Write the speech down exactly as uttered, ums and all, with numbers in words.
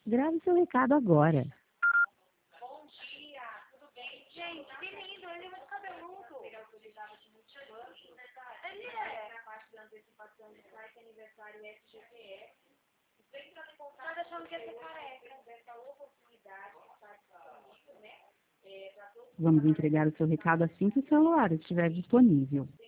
Grave seu recado agora. Bom dia, tudo bem? Gente, que lindo, ele é muito cabeludo. Ele autorizava de multibanco. Ele é. Na parte da antecipação de site aniversário S G P S. Vem entrar em contato. Tá achando que ia ser careca. Dessa oportunidade que está disponível, né? É, Vamos entregar o seu recado assim que o celular estiver disponível.